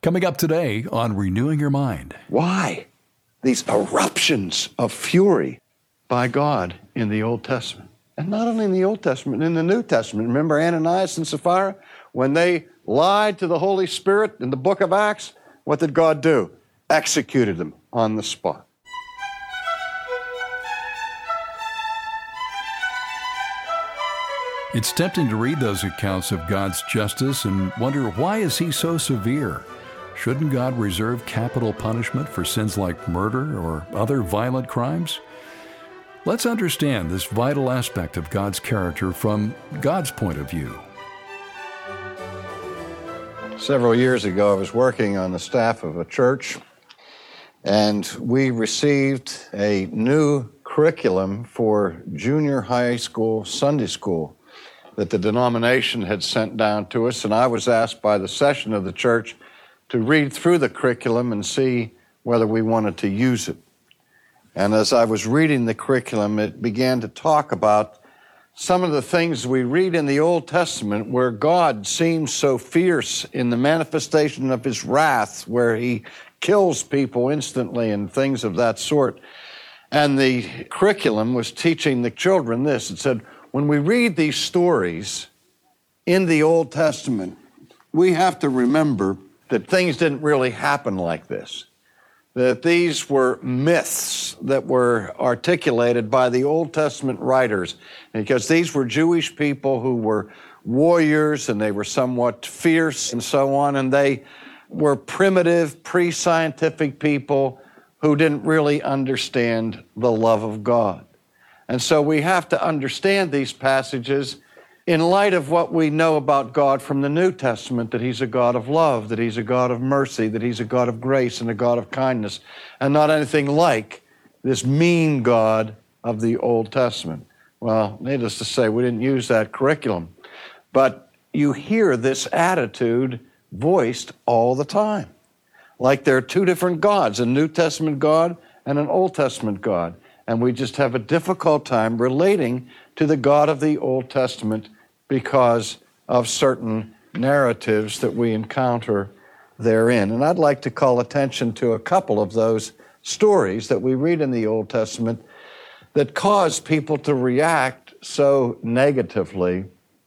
Coming up today on Renewing Your Mind. Why these eruptions of fury by God in the Old Testament? And not only in the Old Testament, in the New Testament. Remember Ananias and Sapphira? When they lied to the Holy Spirit in the book of Acts, what did God do? Executed them on the spot. It's tempting to read those accounts of God's justice and wonder, why is he so severe? Shouldn't God reserve capital punishment for sins like murder or other violent crimes? Let's understand this vital aspect of God's character from God's point of view. Several years ago, I was working on the staff of a church, and we received a new curriculum for junior high school Sunday school that the denomination had sent down to us, and I was asked by the session of the church to read through the curriculum and see whether we wanted to use it. And as I was reading the curriculum, it began to talk about some of the things we read in the Old Testament where God seems so fierce in the manifestation of his wrath, where he kills people instantly and things of that sort. And the curriculum was teaching the children this. It said, when we read these stories in the Old Testament, we have to remember that things didn't really happen like this, that these were myths that were articulated by the Old Testament writers, because these were Jewish people who were warriors and they were somewhat fierce and so on, and they were primitive, pre-scientific people who didn't really understand the love of God. And so we have to understand these passages in light of what we know about God from the New Testament, that he's a God of love, that he's a God of mercy, that he's a God of grace and a God of kindness, and not anything like this mean God of the Old Testament. Well, needless to say, we didn't use that curriculum. But you hear this attitude voiced all the time. Like there are two different gods, a New Testament God and an Old Testament God. And we just have a difficult time relating to the God of the Old Testament because of certain narratives that we encounter therein. And I'd like to call attention to a couple of those stories that we read in the Old Testament that cause people to react so negatively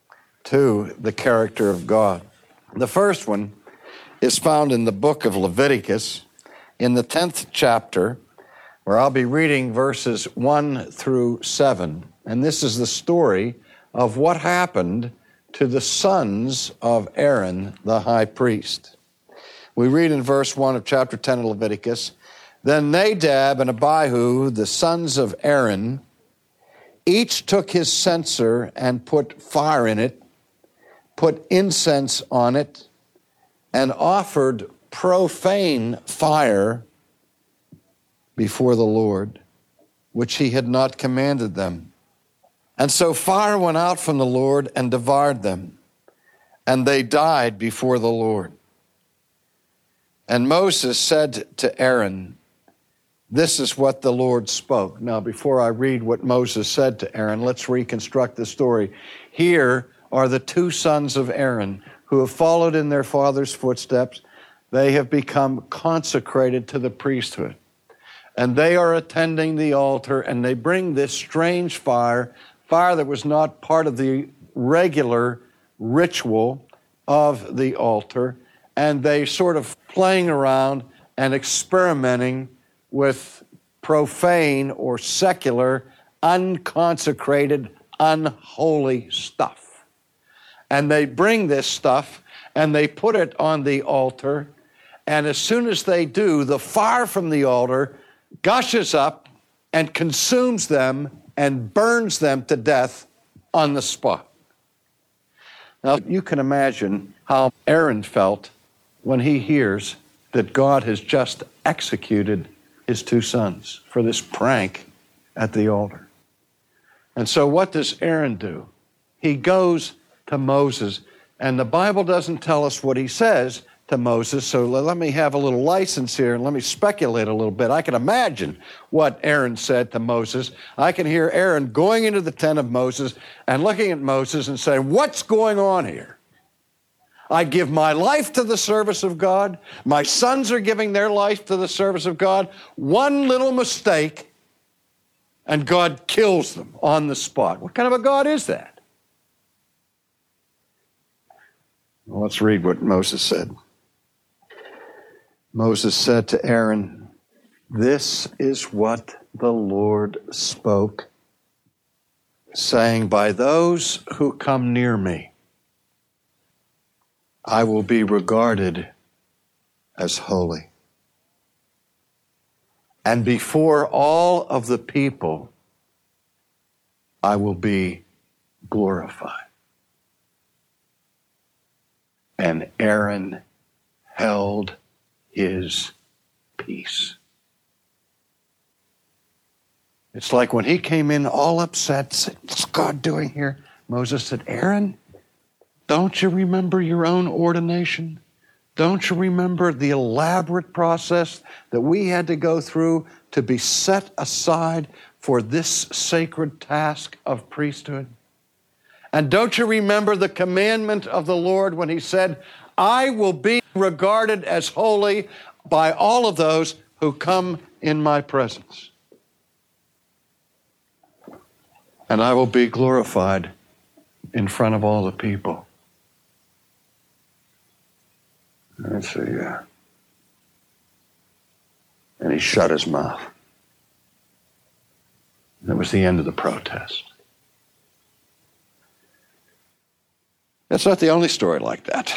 to the character of God. The first one is found in the book of Leviticus in the 10th chapter, where I'll be reading verses 1 through 7. And this is the story of what happened to the sons of Aaron, the high priest. We read in verse 1 of chapter 10 of Leviticus, "Then Nadab and Abihu, the sons of Aaron, each took his censer and put fire in it, put incense on it, and offered profane fire before the Lord, which he had not commanded them. And so fire went out from the Lord and devoured them, and they died before the Lord. And Moses said to Aaron, 'This is what the Lord spoke.'" Now, before I read what Moses said to Aaron, let's reconstruct the story. Here are the two sons of Aaron who have followed in their father's footsteps. They have become consecrated to the priesthood. And they are attending the altar, and they bring this strange fire that was not part of the regular ritual of the altar, and they sort of playing around and experimenting with profane or secular, unconsecrated, unholy stuff. And they bring this stuff and they put it on the altar, and as soon as they do, the fire from the altar gushes up and consumes them and burns them to death on the spot. Now, you can imagine how Aaron felt when he hears that God has just executed his two sons for this prank at the altar. And so what does Aaron do? He goes to Moses, and the Bible doesn't tell us what he says to Moses, so let me have a little license here and let me speculate a little bit. I can imagine what Aaron said to Moses. I can hear Aaron going into the tent of Moses and looking at Moses and saying, "What's going on here? I give my life to the service of God. My sons are giving their life to the service of God. One little mistake, and God kills them on the spot. What kind of a God is that? Well, let's read what Moses said. Moses said to Aaron, "This is what the Lord spoke, saying, by those who come near me, I will be regarded as holy. And before all of the people, I will be glorified." And Aaron held his peace. It's like when he came in all upset, said, "What's God doing here?" Moses said, "Aaron, don't you remember your own ordination? Don't you remember the elaborate process that we had to go through to be set aside for this sacred task of priesthood? And don't you remember the commandment of the Lord when he said, I will be regarded as holy by all of those who come in my presence. And I will be glorified in front of all the people." Let's see, yeah. And he shut his mouth. That was the end of the protest. That's not the only story like that.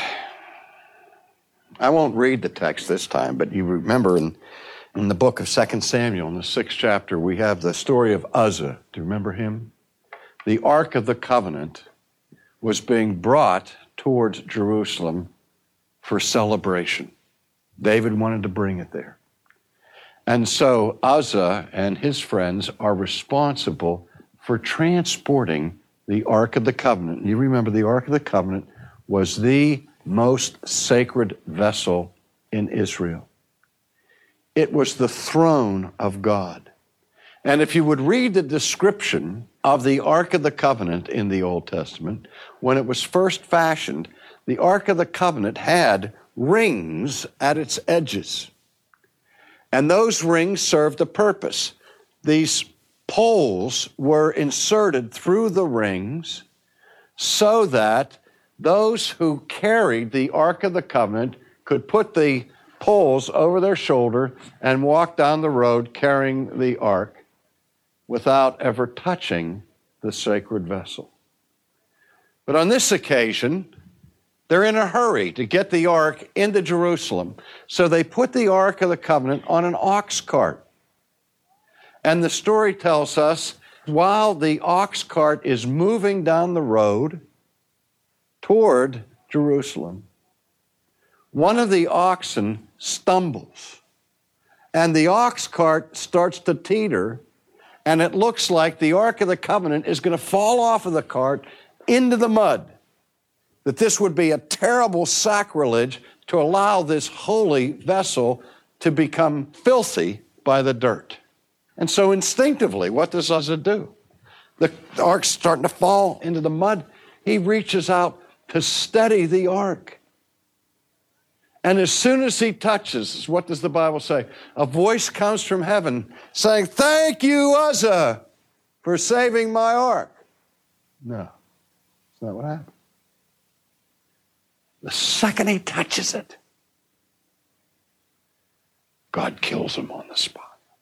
I won't read the text this time, but you remember in the book of 2 Samuel, in the 6th chapter, we have the story of Uzzah. Do you remember him? The Ark of the Covenant was being brought towards Jerusalem for celebration. David wanted to bring it there. And so Uzzah and his friends are responsible for transporting the Ark of the Covenant. You remember the Ark of the Covenant was the most sacred vessel in Israel. It was the throne of God. And if you would read the description of the Ark of the Covenant in the Old Testament, when it was first fashioned, the Ark of the Covenant had rings at its edges. And those rings served a purpose. These poles were inserted through the rings so that those who carried the Ark of the Covenant could put the poles over their shoulder and walk down the road carrying the Ark without ever touching the sacred vessel. But on this occasion, they're in a hurry to get the Ark into Jerusalem. So they put the Ark of the Covenant on an ox cart. And the story tells us, while the ox cart is moving down the road toward Jerusalem, one of the oxen stumbles, and the ox cart starts to teeter, and it looks like the Ark of the Covenant is going to fall off of the cart into the mud. That this would be a terrible sacrilege to allow this holy vessel to become filthy by the dirt. And so instinctively, what does Uzzah do? The ark's starting to fall into the mud. He reaches out to steady the ark. And as soon as he touches, what does the Bible say? A voice comes from heaven saying, "Thank you, Uzzah, for saving my ark." No, that's not what happened. The second he touches it, God kills him on the spot.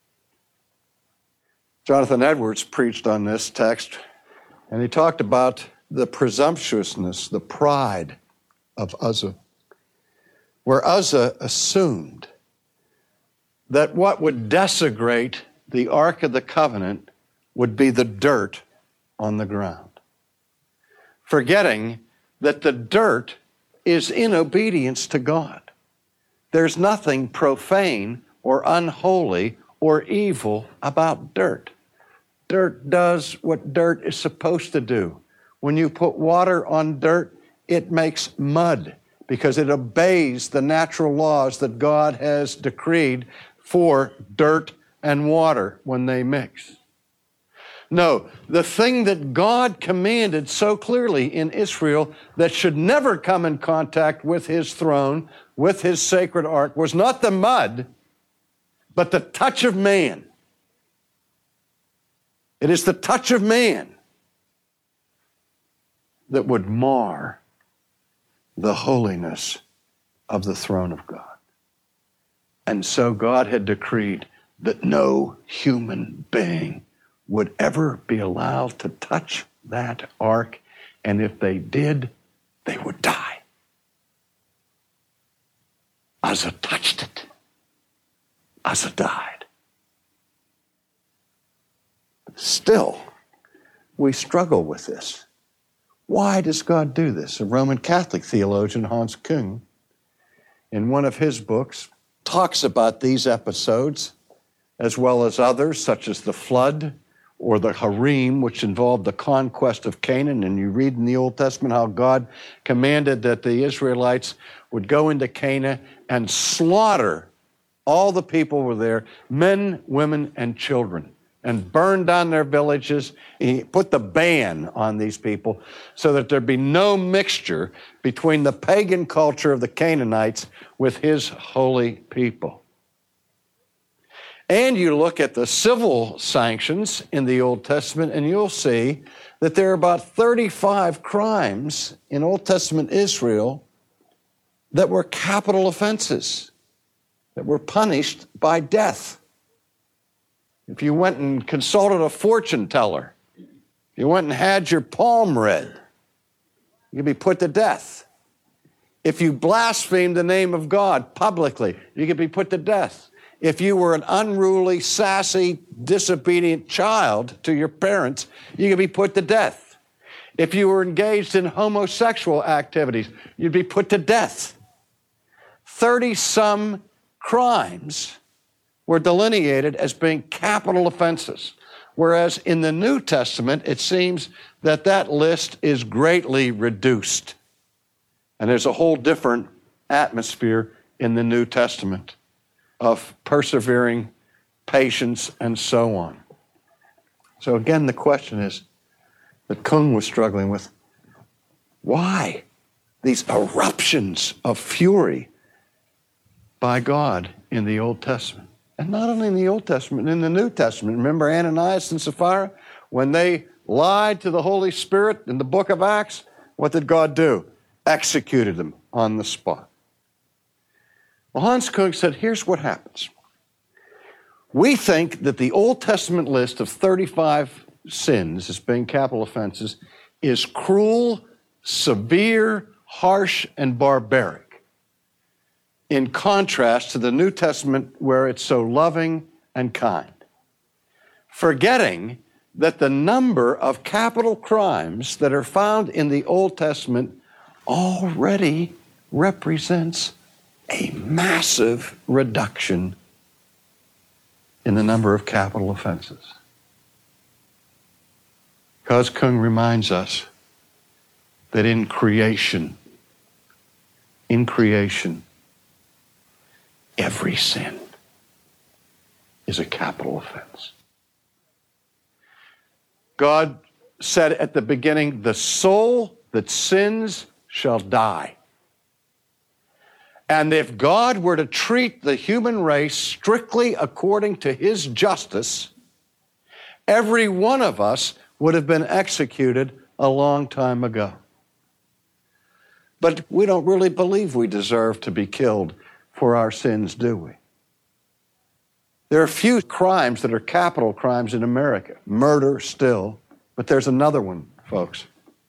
Jonathan Edwards preached on this text, and he talked about the presumptuousness, the pride of Uzzah, where Uzzah assumed that what would desecrate the Ark of the Covenant would be the dirt on the ground, forgetting that the dirt is in obedience to God. There's nothing profane or unholy or evil about dirt. Dirt does what dirt is supposed to do. When you put water on dirt, it makes mud because it obeys the natural laws that God has decreed for dirt and water when they mix. No, the thing that God commanded so clearly in Israel that should never come in contact with his throne, with his sacred ark, was not the mud, but the touch of man. It is the touch of man that would mar the holiness of the throne of God. And so God had decreed that no human being would ever be allowed to touch that ark, and if they did, they would die. Uzzah touched it. Uzzah died. Still, we struggle with this. Why does God do this? A Roman Catholic theologian, Hans Küng, in one of his books, talks about these episodes, as well as others, such as the flood or the harem, which involved the conquest of Canaan. And you read in the Old Testament how God commanded that the Israelites would go into Canaan and slaughter all the people who were there, men, women, and children, and burn down their villages. He put the ban on these people so that there'd be no mixture between the pagan culture of the Canaanites with his holy people. And you look at the civil sanctions in the Old Testament, and you'll see that there are about 35 crimes in Old Testament Israel that were capital offenses, that were punished by death. If you went and consulted a fortune teller, if you went and had your palm read, you could be put to death. If you blasphemed the name of God publicly, you could be put to death. If you were an unruly, sassy, disobedient child to your parents, you could be put to death. If you were engaged in homosexual activities, you'd be put to death. 30-some crimes were delineated as being capital offenses, whereas in the New Testament, it seems that that list is greatly reduced. And there's a whole different atmosphere in the New Testament of persevering patience and so on. So again, the question is that Küng was struggling with, why these eruptions of fury by God in the Old Testament? And not only in the Old Testament, in the New Testament. Remember Ananias and Sapphira? When they lied to the Holy Spirit in the book of Acts, what did God do? Executed them on the spot. Well, Hans Küng said, here's what happens. We think that the Old Testament list of 35 sins as being capital offenses is cruel, severe, harsh, and barbaric, in contrast to the New Testament where it's so loving and kind, forgetting that the number of capital crimes that are found in the Old Testament already represents a massive reduction in the number of capital offenses. Because Küng reminds us that in creation, every sin is a capital offense. God said at the beginning, the soul that sins shall die. And if God were to treat the human race strictly according to his justice, every one of us would have been executed a long time ago. But we don't really believe we deserve to be killed for our sins, do we? There are few crimes that are capital crimes in America. Murder still, but there's another one, folks.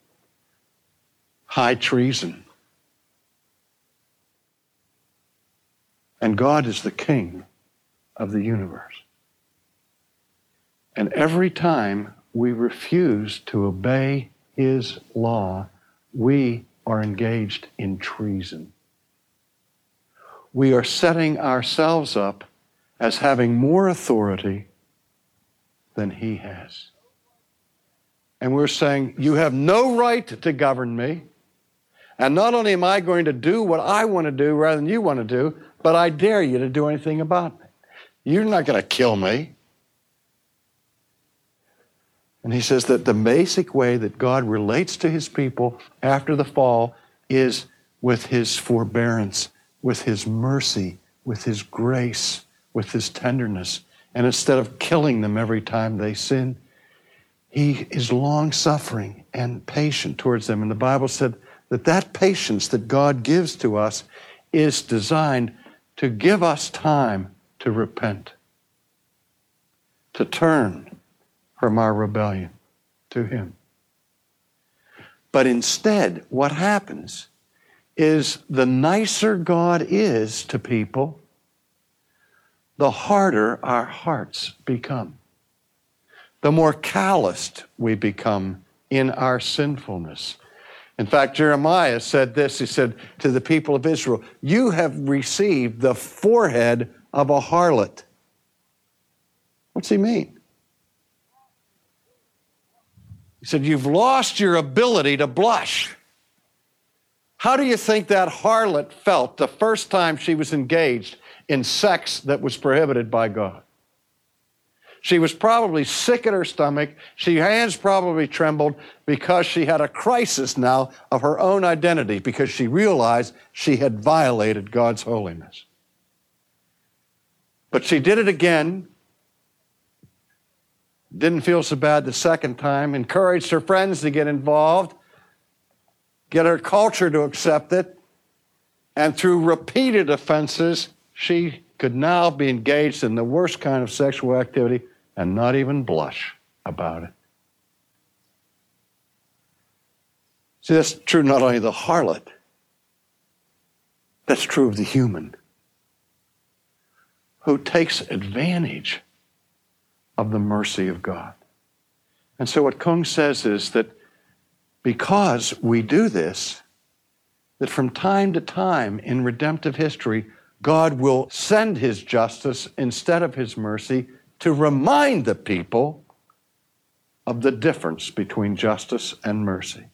High treason. And God is the king of the universe. And every time we refuse to obey his law, we are engaged in treason. We are setting ourselves up as having more authority than he has. And we're saying, you have no right to govern me. And not only am I going to do what I want to do rather than you want to do, but I dare you to do anything about it. You're not going to kill me. And he says that the basic way that God relates to his people after the fall is with his forbearance, with his mercy, with his grace, with his tenderness. And instead of killing them every time they sin, he is long-suffering and patient towards them. And the Bible said that that patience that God gives to us is designed to give us time to repent, to turn from our rebellion to him. But instead, what happens is the nicer God is to people, the harder our hearts become. The more calloused we become in our sinfulness. In fact, Jeremiah said this, he said to the people of Israel, "You have received the forehead of a harlot." What's he mean? He said, you've lost your ability to blush. How do you think that harlot felt the first time she was engaged in sex that was prohibited by God? She was probably sick at her stomach. Her hands probably trembled because she had a crisis now of her own identity because she realized she had violated God's holiness. But she did it again. Didn't feel so bad the second time. Encouraged her friends to get involved. Get her culture to accept it. And through repeated offenses, she could now be engaged in the worst kind of sexual activity and not even blush about it. See, that's true not only of the harlot, that's true of the human who takes advantage of the mercy of God. And so what Kung says is that because we do this, that from time to time in redemptive history, God will send his justice instead of his mercy to remind the people of the difference between justice and mercy.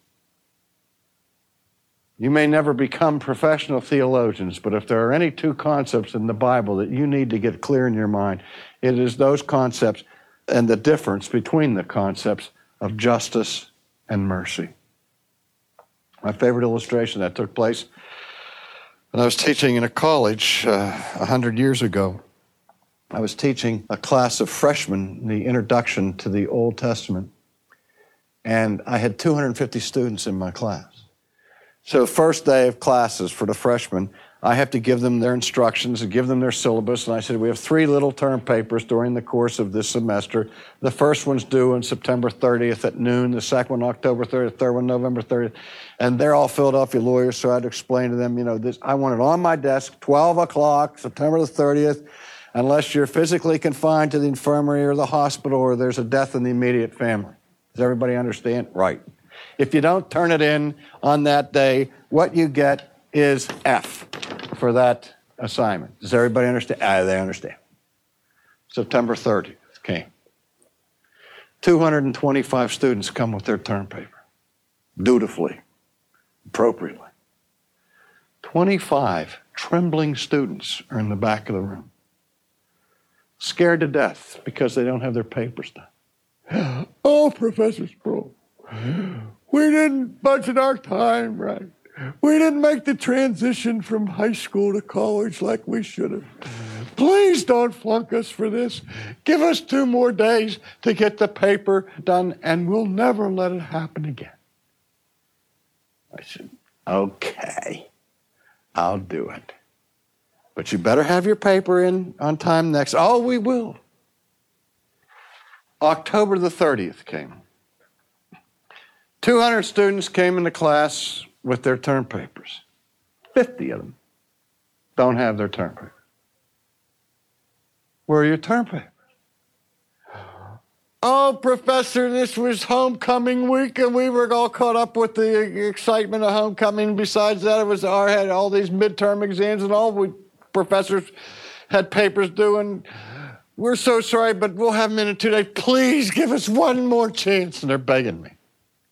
You may never become professional theologians, but if there are any two concepts in the Bible that you need to get clear in your mind, it is those concepts and the difference between the concepts of justice and mercy. My favorite illustration that took place when I was teaching in a college 100 years ago. I was teaching a class of freshmen, the introduction to the Old Testament, and I had 250 students in my class. So first day of classes for the freshmen, I have to give them their instructions and give them their syllabus, and I said, we have 3 little term papers during the course of this semester. The first one's due on September 30th at noon, the second one October 30th, the third one November 30th, and they're all Philadelphia lawyers, so I had to explain to them, this, I want it on my desk, 12 o'clock, September the 30th, unless you're physically confined to the infirmary or the hospital or there's a death in the immediate family. Does everybody understand? Right. If you don't turn it in on that day, what you get is F for that assignment. Does everybody understand? They understand. September 30th came. 225 students come with their term paper, dutifully, appropriately. 25 trembling students are in the back of the room, scared to death because they don't have their papers done. Oh, Professor Sproul, we didn't budget our time right. We didn't make the transition from high school to college like we should have. Please don't flunk us for this. Give us 2 more days to get the paper done, and we'll never let it happen again. I said, okay, I'll do it. But you better have your paper in on time next. Oh, we will. October the 30th came. 200 students came into class with their term papers. 50 of them don't have their term papers. Where are your term papers? Oh, Professor, this was homecoming week, and we were all caught up with the excitement of homecoming. Besides that, it was had all these midterm exams, and all we professors had papers due, and we're so sorry, but we'll have them in 2 days. Please give us one more chance. And they're begging me.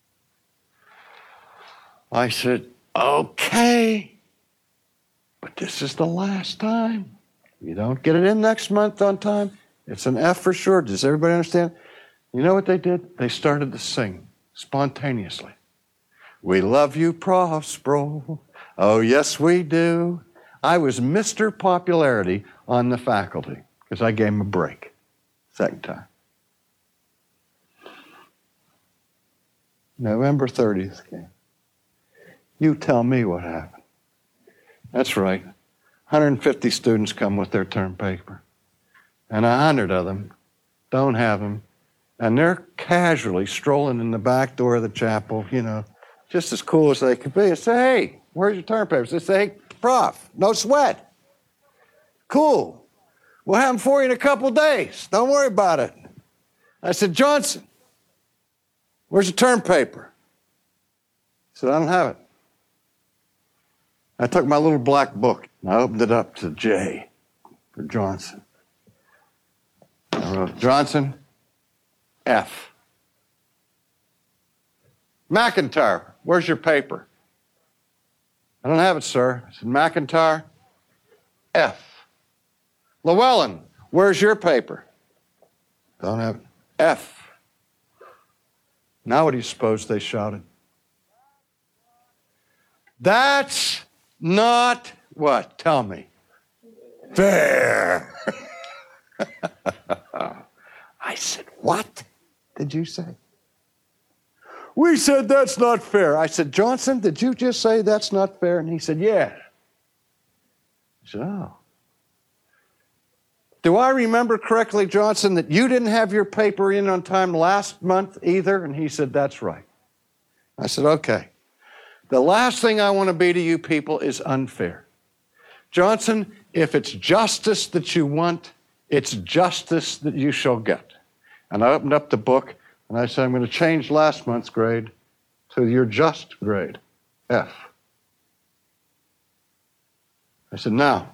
I said, okay, but this is the last time. You don't get it in next month on time, it's an F for sure. Does everybody understand? You know what they did? They started to sing spontaneously. We love you, Prospero. Oh, yes, we do. I was Mr. Popularity on the faculty because I gave him a break. Second time. November 30th came. You tell me what happened. That's right. 150 students come with their term paper. And 100 of them don't have them. And they're casually strolling in the back door of the chapel, just as cool as they could be. I say, hey, where's your term papers? They say, hey, Prof, no sweat. Cool. We'll have them for you in a couple days. Don't worry about it. I said, Johnson, where's your term paper? He said, I don't have it. I took my little black book and I opened it up to J for Johnson. I wrote, Johnson, F. McIntyre, where's your paper? I don't have it, sir. I said, McIntyre, F. Llewellyn, where's your paper? Don't have it. F. Now what do you suppose they shouted? That's not what? Tell me. Fair. I said, what did you say? We said that's not fair. I said, Johnson, did you just say that's not fair? And he said, yeah. I said, oh. Do I remember correctly, Johnson, that you didn't have your paper in on time last month either? And he said, that's right. I said, okay. The last thing I want to be to you people is unfair. Johnson, if it's justice that you want, it's justice that you shall get. And I opened up the book and I said, I'm going to change last month's grade to your just grade, F. I said, now,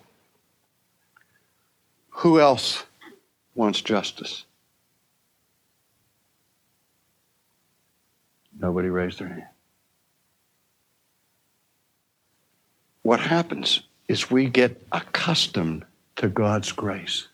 who else wants justice? Nobody raised their hand. What happens is we get accustomed to God's grace.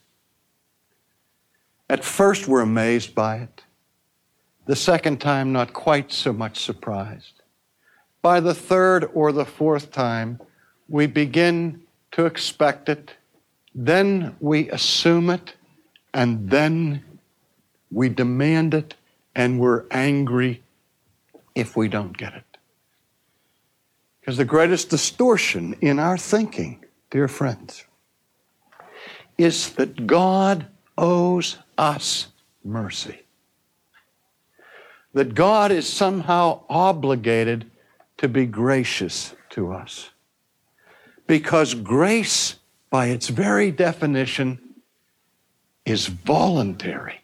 At first, we're amazed by it. The second time, not quite so much surprised. By the third or the fourth time, we begin to expect it. Then we assume it, and then we demand it, and we're angry if we don't get it. Because the greatest distortion in our thinking, dear friends, is that God owes us mercy. That God is somehow obligated to be gracious to us. Because grace, by its very definition, is voluntary.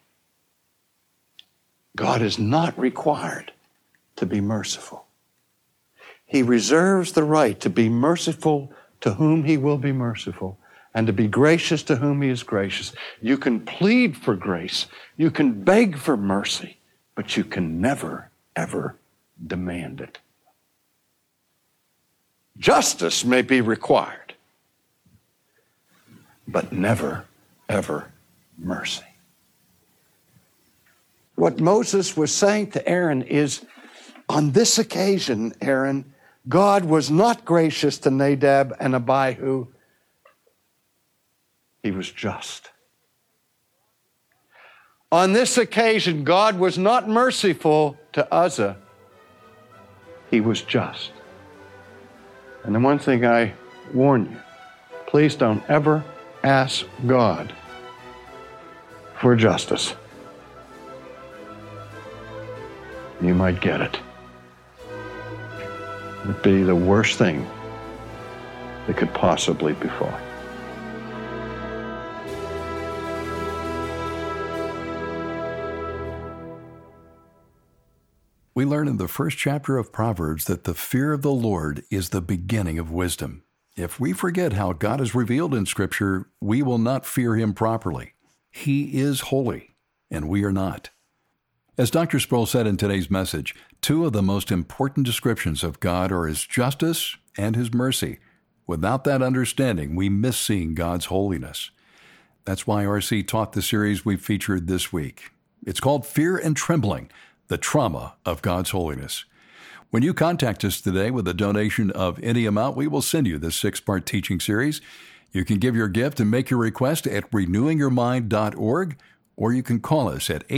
God is not required to be merciful. He reserves the right to be merciful to whom he will be merciful and to be gracious to whom he is gracious. You can plead for grace. You can beg for mercy, but you can never, ever demand it. Justice may be required, but never, ever mercy. What Moses was saying to Aaron is, on this occasion, Aaron, God was not gracious to Nadab and Abihu. He was just. On this occasion, God was not merciful to Uzzah. He was just. And the one thing I warn you, please don't ever ask God for justice. You might get it. It would be the worst thing that could possibly befall. We learn in the first chapter of Proverbs that the fear of the Lord is the beginning of wisdom. If we forget how God is revealed in Scripture, we will not fear him properly. He is holy, and we are not. As Dr. Sproul said in today's message, two of the most important descriptions of God are his justice and his mercy. Without that understanding, we miss seeing God's holiness. That's why R.C. taught the series we've featured this week. It's called Fear and Trembling, the Trauma of God's Holiness. When you contact us today with a donation of any amount, we will send you this 6-part teaching series. You can give your gift and make your request at renewingyourmind.org, or you can call us at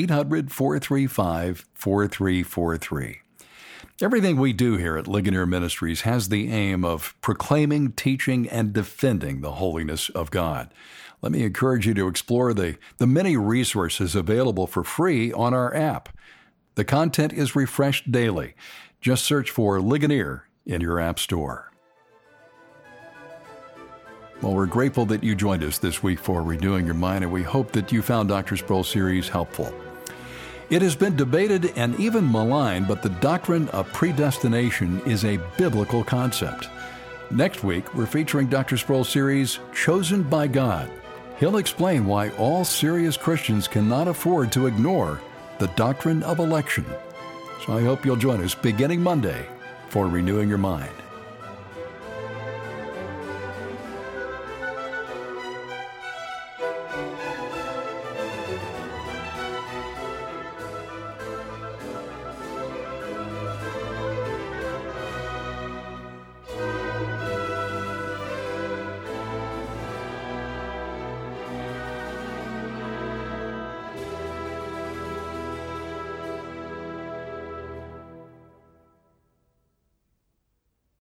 800-435-4343. Everything we do here at Ligonier Ministries has the aim of proclaiming, teaching, and defending the holiness of God. Let me encourage you to explore the many resources available for free on our app. The content is refreshed daily. Just search for Ligonier in your app store. Well, we're grateful that you joined us this week for Renewing Your Mind, and we hope that you found Dr. Sproul's series helpful. It has been debated and even maligned, but the doctrine of predestination is a biblical concept. Next week, we're featuring Dr. Sproul's series, Chosen by God. He'll explain why all serious Christians cannot afford to ignore the doctrine of election. So I hope you'll join us beginning Monday for Renewing Your Mind.